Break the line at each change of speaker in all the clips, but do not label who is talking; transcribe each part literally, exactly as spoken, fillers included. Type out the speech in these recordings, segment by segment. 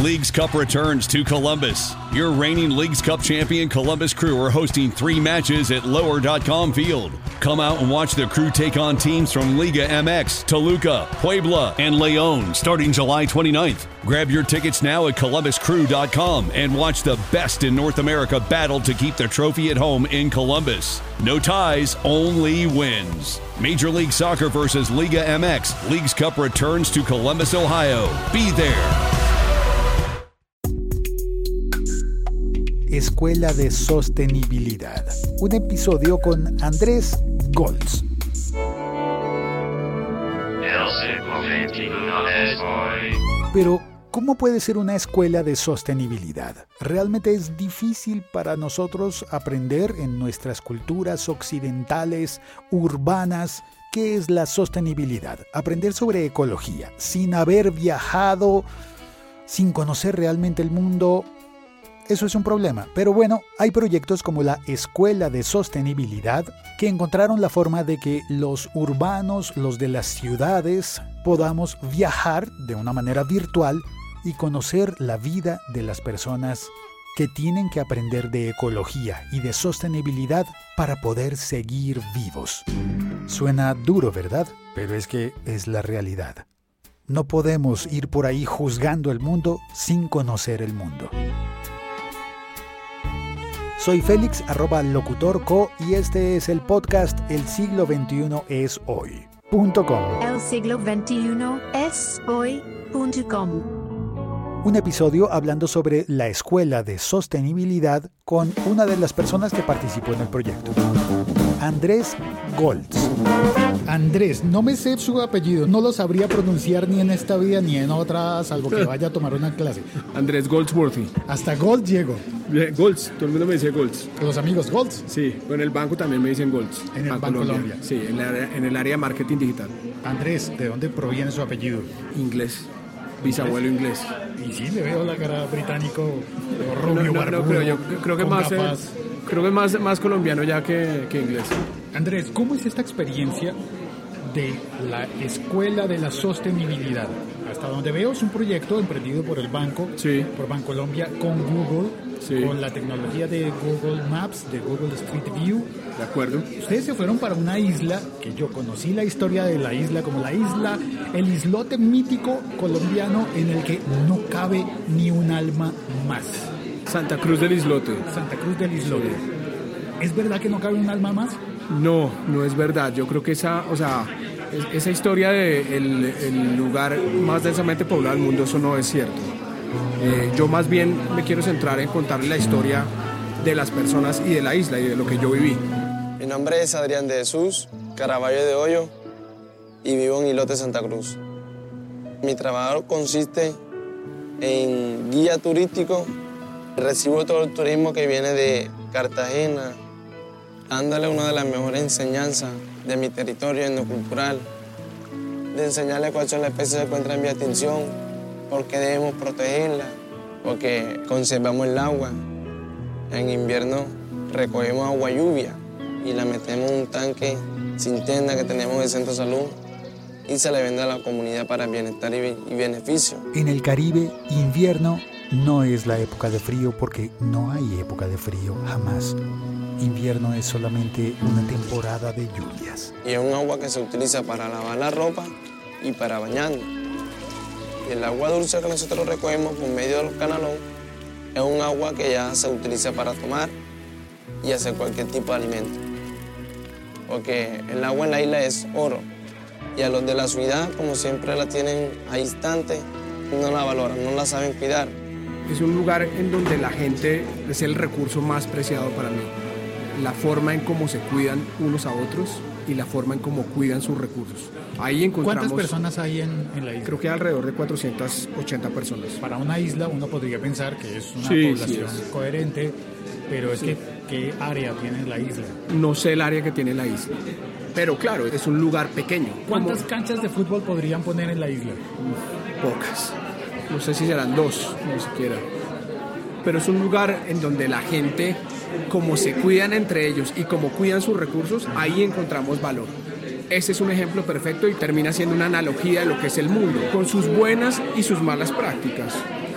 Leagues Cup returns to Columbus. Your reigning Leagues Cup champion Columbus Crew are hosting three matches at lower dot com Field. Come out and watch the Crew take on teams from Liga M X, Toluca, Puebla, and León starting July twenty-ninth. Grab your tickets now at columbus crew dot com and watch the best in North America battle to keep the trophy at home in Columbus. No ties, only wins. Major League Soccer versus Liga M X. Leagues Cup returns to Columbus, Ohio. Be there.
Escuela de Sostenibilidad. Un episodio con Andrés Goltz. Pero, ¿cómo puede ser una escuela de sostenibilidad? Realmente es difícil para nosotros aprender en nuestras culturas occidentales, urbanas, qué es la sostenibilidad. Aprender sobre ecología, sin haber viajado, sin conocer realmente el mundo. Eso es un problema, pero bueno, hay proyectos como la Escuela de Sostenibilidad que encontraron la forma de que los urbanos, los de las ciudades, podamos viajar de una manera virtual y conocer la vida de las personas que tienen que aprender de ecología y de sostenibilidad para poder seguir vivos. Suena duro, ¿verdad? Pero es que es la realidad. No podemos ir por ahí juzgando el mundo sin conocer el mundo. Soy Félix, arroba locutorco, y este es el podcast El siglo veintiuno es hoy punto com.
El siglo veintiuno es hoy punto com.
Un episodio hablando sobre la Escuela de Sostenibilidad con una de las personas que participó en el proyecto, Andrés Goltz.
Andrés, no me sé su apellido, no lo sabría pronunciar ni en esta vida ni en otra, salvo que vaya a tomar una clase.
Andrés Goldsworthy.
Hasta Gold llego.
Goltz, todo el mundo me dice Goltz.
Los amigos Goltz.
Sí, en el banco también me dicen Goltz.
En el Banco Colombia.
Sí, en, la, en el área de marketing digital.
Andrés, ¿de dónde proviene su apellido?
Inglés. Bisabuelo inglés.
Y sí, le veo la cara británico, rubio,
no, no,
barbudo,
no, creo, yo creo que más, eh, creo que más, más colombiano ya que, que inglés.
Andrés, ¿cómo es esta experiencia de la Escuela de la Sostenibilidad? Hasta donde veo es un proyecto emprendido por el banco,
sí.
por Bancolombia, con Google,
sí.
con la tecnología de Google Maps, de Google Street View.
De acuerdo.
Ustedes se fueron para una isla, que yo conocí la historia de la isla como la isla, el islote mítico colombiano en el que no cabe ni un alma más.
Santa Cruz del Islote.
Santa Cruz del Islote. Sí. ¿Es verdad que no cabe un alma más?
No, no es verdad. Yo creo que esa, o sea, esa historia de el, el lugar más densamente poblado del mundo, eso no es cierto. Eh, yo más bien me quiero centrar en contarle la historia de las personas y de la isla y de lo que yo viví.
Mi nombre es Adrián de Jesús Caraballo de Hoyo y vivo en Islote, Santa Cruz. Mi trabajo consiste en guía turístico. Recibo todo el turismo que viene de Cartagena, dándole una de las mejores enseñanzas de mi territorio etnocultural, de enseñarle cuáles son las especies que se encuentran en vía de extinción, por qué debemos protegerlas, porque conservamos el agua. En invierno recogemos agua lluvia y la metemos en un tanque sin tenda que tenemos en el Centro de Salud y se le vende a la comunidad para bienestar y, y beneficio.
En el Caribe, invierno no es la época de frío porque no hay época de frío, jamás. Invierno es solamente una temporada de lluvias.
Y es un agua que se utiliza para lavar la ropa y para bañarnos. Y el agua dulce que nosotros recogemos por medio de los canalones es un agua que ya se utiliza para tomar y hacer cualquier tipo de alimento. Porque el agua en la isla es oro. Y a los de la ciudad, como siempre la tienen a instante, no la valoran, no la saben cuidar.
Es un lugar en donde la gente es el recurso más preciado para mí. La forma en cómo se cuidan unos a otros y la forma en cómo cuidan sus recursos. Ahí encontramos...
¿Cuántas personas hay en, en la isla?
Creo que alrededor de cuatrocientas ochenta personas.
Para una isla uno podría pensar que es una
sí,
población
sí es.
coherente, pero es
sí.
que ¿qué área tiene la isla?
No sé el área que tiene la isla, pero claro, es un lugar pequeño.
¿Cuántas
como...
canchas de fútbol podrían poner en la isla?
Pocas. No sé si serán dos, no siquiera. Pero es un lugar en donde la gente, como se cuidan entre ellos y como cuidan sus recursos, ahí encontramos valor. Ese es un ejemplo perfecto y termina siendo una analogía de lo que es el mundo, con sus buenas y sus malas prácticas.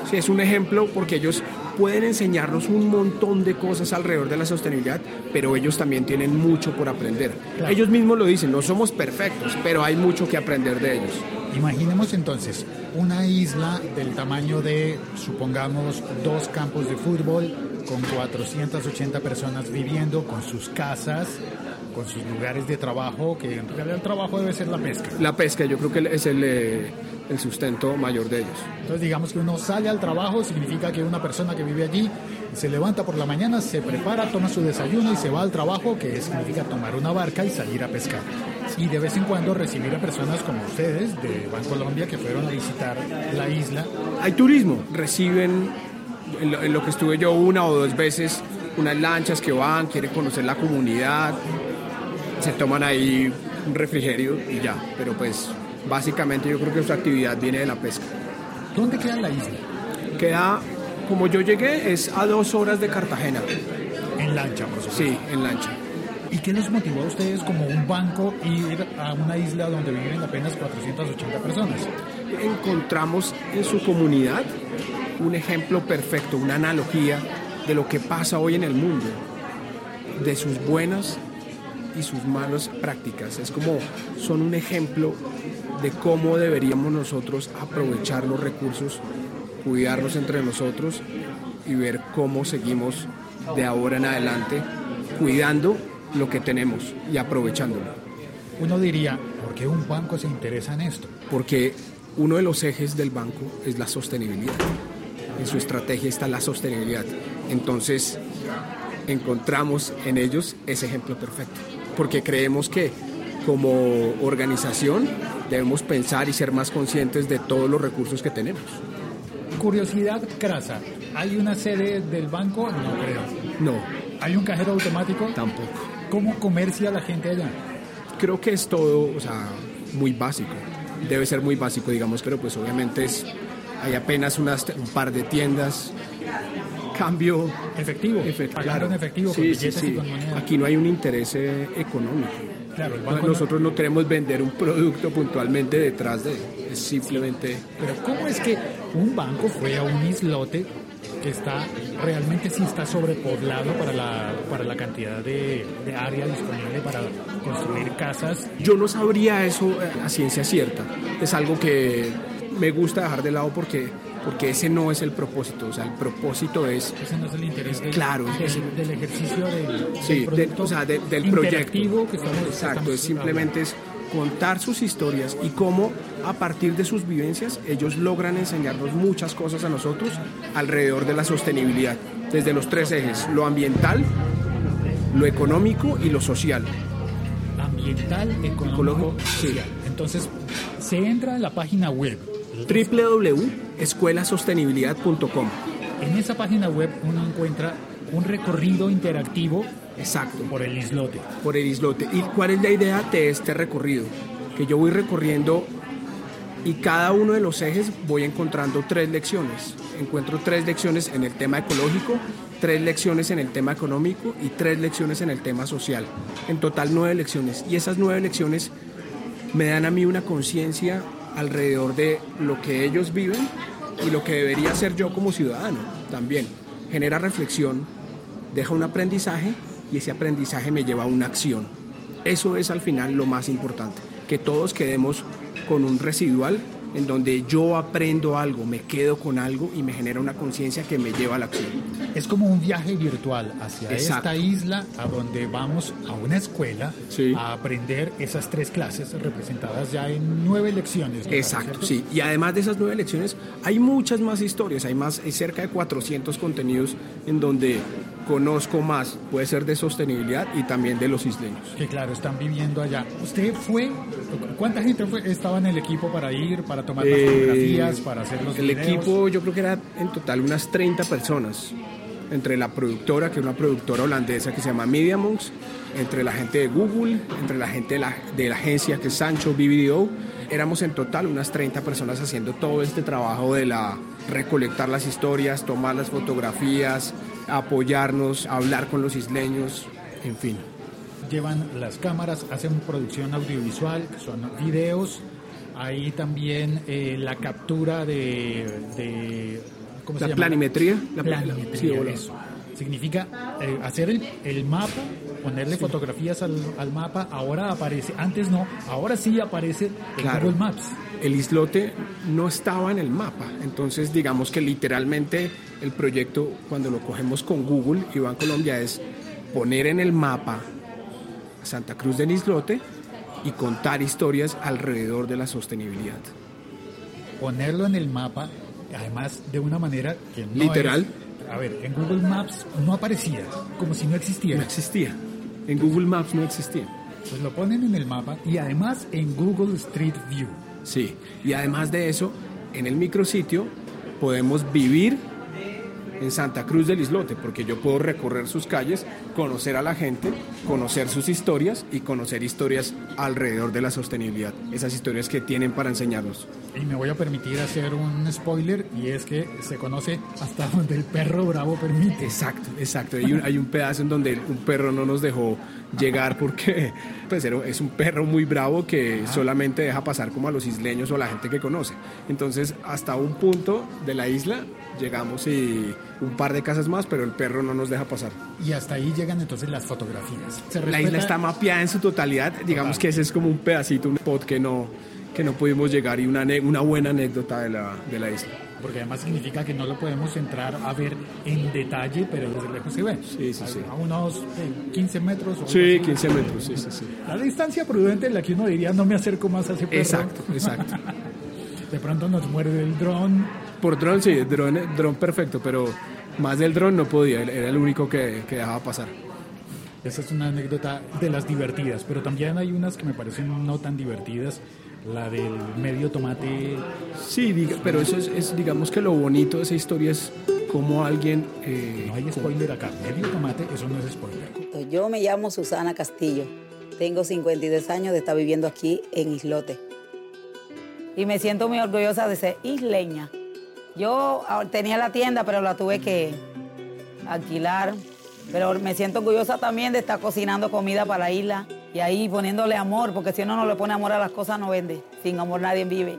Sí, es un ejemplo porque ellos pueden enseñarnos un montón de cosas alrededor de la sostenibilidad, pero ellos también tienen mucho por aprender. Claro. Ellos mismos lo dicen, no somos perfectos, pero hay mucho que aprender de ellos.
Imaginemos entonces una isla del tamaño de, supongamos, dos campos de fútbol con cuatrocientas ochenta personas viviendo, con sus casas, con sus lugares de trabajo, que en realidad el trabajo debe ser la pesca.
La pesca, yo creo que es el, eh, el sustento mayor de ellos.
Entonces digamos que uno sale al trabajo, significa que una persona que vive allí se levanta por la mañana, se prepara, toma su desayuno y se va al trabajo, que significa tomar una barca y salir a pescar. Y de vez en cuando recibir a personas como ustedes de Bancolombia que fueron a visitar la isla.
Hay turismo, reciben, en lo, en lo que estuve yo una o dos veces, unas lanchas que van, quieren conocer la comunidad, se toman ahí un refrigerio y ya, pero pues básicamente yo creo que su actividad viene de la pesca.
¿Dónde queda la isla?
Queda, como yo llegué, es a dos horas de Cartagena.
En lancha, por supuesto.
Sí, en lancha.
¿Y qué les motivó a ustedes como un banco ir a una isla donde viven apenas cuatrocientas ochenta personas?
Encontramos en su comunidad un ejemplo perfecto, una analogía de lo que pasa hoy en el mundo, de sus buenas y sus malas prácticas. Es como, son un ejemplo de cómo deberíamos nosotros aprovechar los recursos, cuidarnos entre nosotros y ver cómo seguimos de ahora en adelante cuidando lo que tenemos y aprovechándolo.
Uno diría, ¿por qué un banco se interesa en esto?
Porque uno de los ejes del banco es la sostenibilidad. En su estrategia está la sostenibilidad. Entonces, encontramos en ellos ese ejemplo perfecto. Porque creemos que como organización debemos pensar y ser más conscientes de todos los recursos que tenemos.
Curiosidad crasa, ¿hay una sede del banco? No creo.
No.
¿Hay un cajero automático?
Tampoco.
¿Cómo comercia la gente allá?
Creo que es todo, o sea, muy básico. Debe ser muy básico, digamos, pero pues obviamente es, hay apenas unas, un par de tiendas. Cambio
efectivo,
efectivo
pagando
claro.
en efectivo,
sí,
con
sí,
billetes
sí.
y con moneda.
Aquí no hay un interés eh, económico.
Claro, el banco
nosotros
no...
no queremos vender un producto puntualmente detrás de, es simplemente.
Pero ¿cómo es que un banco fue a un islote que está realmente sí está sobrepoblado para la para la cantidad de, de área disponible para construir casas?
Yo no sabría eso a ciencia cierta. Es algo que me gusta dejar de lado porque porque ese no es el propósito, o sea, el propósito es...
Ese no es el interés del,
claro,
del,
es,
del ejercicio del,
sí,
del producto,
de, o sea, de, del
proyecto. Que estamos,
Exacto,
estamos
es simplemente es contar sus historias y cómo a partir de sus vivencias ellos logran enseñarnos muchas cosas a nosotros alrededor de la sostenibilidad, desde los tres ejes, lo ambiental, lo económico y lo social.
Ambiental, económico,
sí.
social. Entonces, se entra a la página web
doble u doble u doble u punto escuela sostenibilidad punto com.
En esa página web uno encuentra un recorrido interactivo.
Exacto.
Por el islote.
Por el islote. ¿Y cuál es la idea de este recorrido? Que yo voy recorriendo y cada uno de los ejes voy encontrando tres lecciones. Encuentro tres lecciones en el tema ecológico, tres lecciones en el tema económico y tres lecciones en el tema social. En total nueve lecciones. Y esas nueve lecciones me dan a mí una conciencia alrededor de lo que ellos viven y lo que debería hacer yo como ciudadano también. Genera reflexión, deja un aprendizaje y ese aprendizaje me lleva a una acción. Eso es al final lo más importante, que todos quedemos con un residual en donde yo aprendo algo, me quedo con algo y me genera una conciencia que me lleva a la acción.
Es como un viaje virtual hacia
Exacto.
esta isla a donde vamos a una escuela
sí.
a aprender esas tres clases representadas ya en nueve lecciones.
Exacto, sí. Y además de esas nueve lecciones hay muchas más historias, hay más, hay cerca de cuatrocientos contenidos en donde conozco más, puede ser de sostenibilidad y también de los isleños.
Que claro, están viviendo allá. ¿Usted fue? ¿Cuánta gente fue, estaba en el equipo para ir, para tomar las eh, fotografías, para hacer los
El
videos?
equipo yo creo que era en total unas treinta personas, entre la productora, que es una productora holandesa que se llama Mediamonks, entre la gente de Google, entre la gente de la, de la agencia que es Sancho B B D O, éramos en total unas treinta personas haciendo todo este trabajo de la recolectar las historias, tomar las fotografías, apoyarnos, hablar con los isleños, en fin.
Llevan las cámaras, hacen producción audiovisual, son videos, hay también eh, la captura de, de
¿cómo
la
se llama?
planimetría. La
planimetría,
sí, hola.
eso. Significa eh, hacer el, el mapa, ponerle sí. fotografías al, al mapa. Ahora aparece, antes no, ahora sí aparece en
claro.
Google Maps.
El islote no estaba en el mapa, entonces digamos que literalmente el proyecto, cuando lo cogemos con Google y Bancolombia, es poner en el mapa Santa Cruz del Islote y contar historias alrededor de la sostenibilidad.
Ponerlo en el mapa, además de una manera que no
literal.
Es, a ver, en Google Maps no aparecía, como si no existiera.
No existía. En Google Maps no existía.
Pues lo ponen en el mapa y además en Google Street View.
Sí, y además de eso, en el micrositio podemos vivir en Santa Cruz del Islote, porque yo puedo recorrer sus calles, conocer a la gente, conocer sus historias y conocer historias alrededor de la sostenibilidad, esas historias que tienen para enseñarnos.
Y me voy a permitir hacer un spoiler, y es que se conoce hasta donde el perro bravo permite.
Exacto, exacto. Hay un, hay un pedazo en donde un perro no nos dejó llegar porque pues, es un perro muy bravo que ah. solamente deja pasar como a los isleños o a la gente que conoce. Entonces, hasta un punto de la isla llegamos y un par de casas más, pero el perro no nos deja pasar.
Y hasta ahí llegan entonces las fotografías.
La isla está mapeada en su totalidad. Digamos Total. que ese es como un pedacito, un spot que no, que no pudimos llegar y una, una buena anécdota de la, de la isla.
Porque además significa que no lo podemos entrar a ver en detalle, pero desde lejos se ve.
Sí, sí, sí.
A unos eh, quince metros. O
sí, quince metros, sí, sí, sí.
La distancia prudente en la que uno diría, no me acerco más a ese perro.
Exacto, exacto.
De pronto nos muerde el dron.
Por dron, sí, el dron, el dron perfecto, pero más del dron no podía, era el único que, que dejaba pasar.
Esa es una anécdota de las divertidas, pero también hay unas que me parecen no tan divertidas. La del medio tomate.
Sí, diga, pero eso es, es, digamos que lo bonito de esa historia es cómo alguien... Eh,
no hay spoiler acá, medio tomate, eso no es spoiler.
Yo me llamo Susana Castillo, tengo cincuenta y dos años de estar viviendo aquí en Islote. Y me siento muy orgullosa de ser isleña. Yo tenía la tienda, pero la tuve que alquilar. Pero me siento orgullosa también de estar cocinando comida para la isla y ahí poniéndole amor, porque si uno no le pone amor a las cosas no vende. Sin amor nadie vive.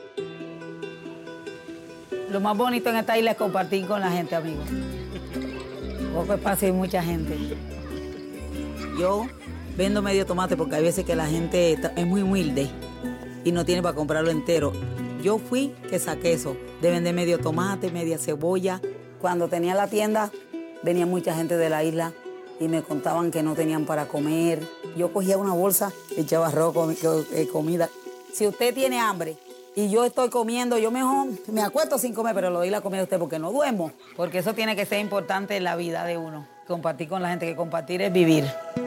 Lo más bonito en esta isla es compartir con la gente, amigos. Poco espacio y mucha gente. Yo vendo medio tomate porque hay veces que la gente es muy humilde y no tiene para comprarlo entero. Yo fui que saqué eso, de vender medio tomate, media cebolla. Cuando tenía la tienda, venía mucha gente de la isla y me contaban que no tenían para comer. Yo cogía una bolsa, echaba arroz, com comida. Si usted tiene hambre y yo estoy comiendo, yo mejor me acuesto sin comer, pero le doy la comida a usted porque no duermo. Porque eso tiene que ser importante en la vida de uno. Compartir con la gente, que compartir es vivir.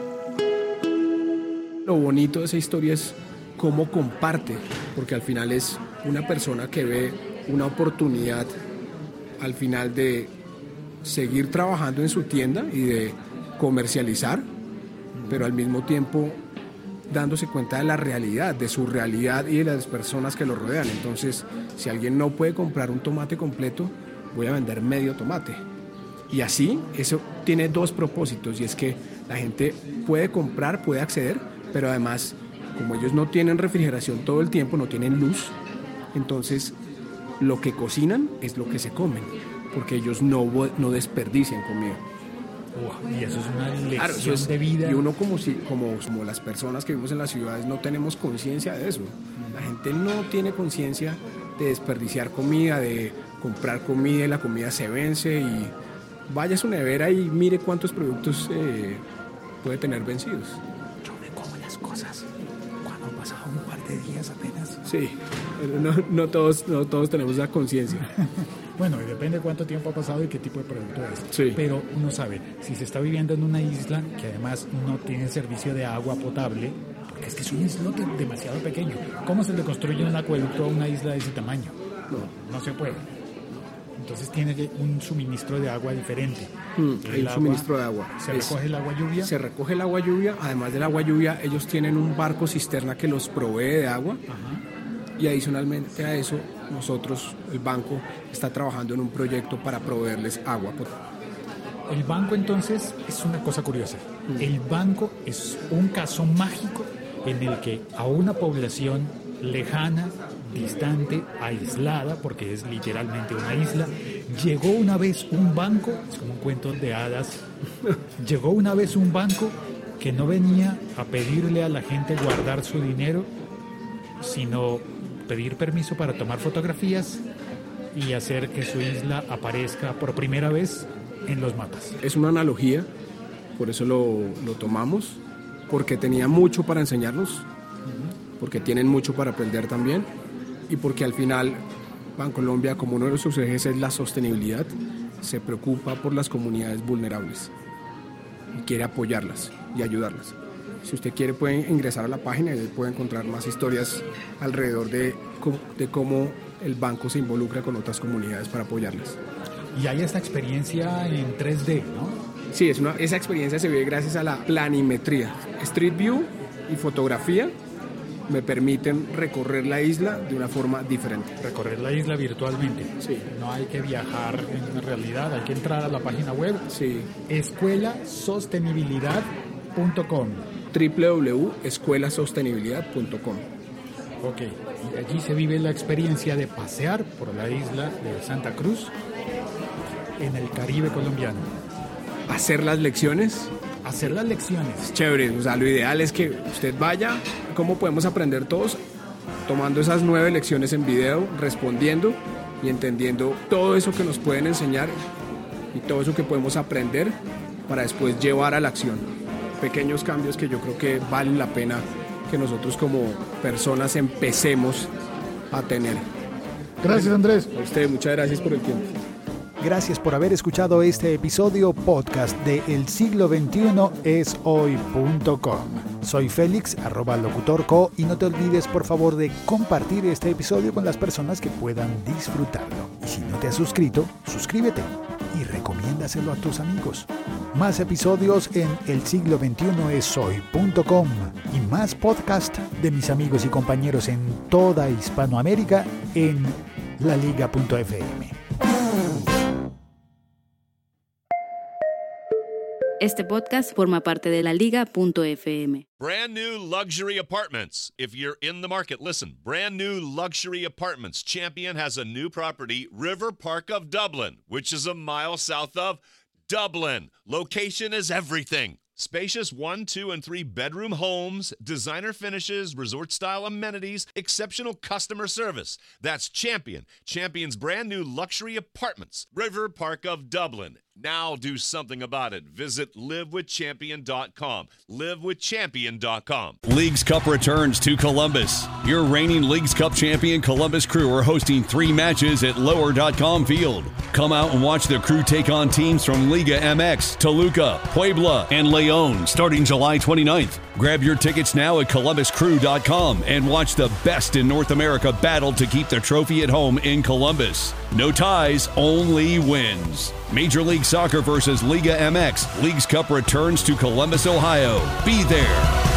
Lo bonito de esa historia es cómo comparte, porque al final es una persona que ve una oportunidad al final de seguir trabajando en su tienda y de comercializar, pero al mismo tiempo dándose cuenta de la realidad, de su realidad y de las personas que lo rodean. Entonces, si alguien no puede comprar un tomate completo, voy a vender medio tomate. Y así, eso tiene dos propósitos, y es que la gente puede comprar, puede acceder, pero además, como ellos no tienen refrigeración todo el tiempo, no tienen luz, entonces lo que cocinan es lo que se comen, porque ellos no, no desperdician comida.
Uf, y eso es una lección
claro, eso es,
de vida.
Y uno como, si, como, como las personas que vivimos en las ciudades no tenemos conciencia de eso. La gente no tiene conciencia de desperdiciar comida, de comprar comida y la comida se vence, y vaya a su nevera y mire cuántos productos eh, puede tener vencidos.
Yo me como las cosas cuando han pasado un par de días apenas.
Sí, pero no, no, todos, no todos tenemos esa conciencia.
Bueno, y depende de cuánto tiempo ha pasado y qué tipo de producto es.
Sí.
Pero uno sabe, si se está viviendo en una isla que además no tiene servicio de agua potable, porque es que es un islote demasiado pequeño. ¿Cómo se le construye un acueducto a una isla de ese tamaño? No, no se puede. Entonces tiene un suministro de agua diferente.
Mm, hay un agua, suministro de agua.
¿Se es, recoge el agua lluvia?
Se recoge el agua lluvia. Además del agua lluvia, ellos tienen un barco cisterna que los provee de agua. Ajá. Y adicionalmente a eso, nosotros, el banco, está trabajando en un proyecto para proveerles agua.
El banco, entonces, es una cosa curiosa. Mm. El banco es un caso mágico en el que a una población lejana, distante, aislada, porque es literalmente una isla, Llegó una vez un banco, es como un cuento de hadas, llegó una vez un banco que no venía a pedirle a la gente guardar su dinero, sino pedir permiso para tomar fotografías y hacer que su isla aparezca por primera vez en los mapas.
Es una analogía, por eso lo, lo tomamos, porque tenía mucho para enseñarnos, porque tienen mucho para aprender también, y porque al final Bancolombia, como uno de sus ejes es la sostenibilidad, se preocupa por las comunidades vulnerables y quiere apoyarlas y ayudarlas. Si usted quiere puede ingresar a la página y puede encontrar más historias alrededor de, de cómo el banco se involucra con otras comunidades para apoyarlas.
Y hay esta experiencia en tres D, ¿no?
Sí, es una, esa experiencia se vive gracias a la planimetría. Street View y fotografía me permiten recorrer la isla de una forma diferente.
Recorrer la isla virtualmente.
Sí.
No hay que viajar en realidad, hay que entrar a la página web.
Sí.
escuela sostenibilidad punto com.
doble u doble u doble u punto escuela sostenibilidad punto com.
Ok, y allí se vive la experiencia de pasear por la isla de Santa Cruz en el Caribe colombiano.
Hacer las lecciones.
Hacer las lecciones.
Chévere, o sea, lo ideal es que usted vaya. ¿Cómo podemos aprender todos? Tomando esas nueve lecciones en video, respondiendo y entendiendo todo eso que nos pueden enseñar y todo eso que podemos aprender para después llevar a la acción. Pequeños cambios que yo creo que valen la pena que nosotros como personas empecemos a tener.
Gracias, Andrés.
A usted, muchas gracias por el tiempo.
Gracias por haber escuchado este episodio podcast de El siglo veintiuno es hoy punto com. Soy Félix, arroba locutorco, y no te olvides por favor de compartir este episodio con las personas que puedan disfrutarlo. Y si no te has suscrito, suscríbete y recomiéndaselo a tus amigos. Más episodios en el siglo veintiuno es hoy punto com y más podcast de mis amigos y compañeros en toda Hispanoamérica en la liga punto efe eme.
Este podcast forma parte de la liga punto efe eme.
Brand new luxury apartments. If you're in the market, listen. Brand new luxury apartments. Champion has a new property, River Park of Dublin, which is a mile south of Dublin. Location is everything. Spacious one, two, and three bedroom homes, designer finishes, resort-style amenities, exceptional customer service. That's Champion. Champion's brand new luxury apartments. River Park of Dublin. Now do something about it. Visit live with champion dot com. live with champion dot com.
Leagues Cup returns to Columbus. Your reigning Leagues Cup champion Columbus Crew are hosting three matches at lower dot com Field. Come out and watch the Crew take on teams from Liga M X, Toluca, Puebla, and León starting July twenty-ninth. Grab your tickets now at columbus crew dot com and watch the best in North America battle to keep the trophy at home in Columbus. No ties, only wins. Major League Soccer versus Liga M X. Leagues Cup returns to Columbus, Ohio. Be there.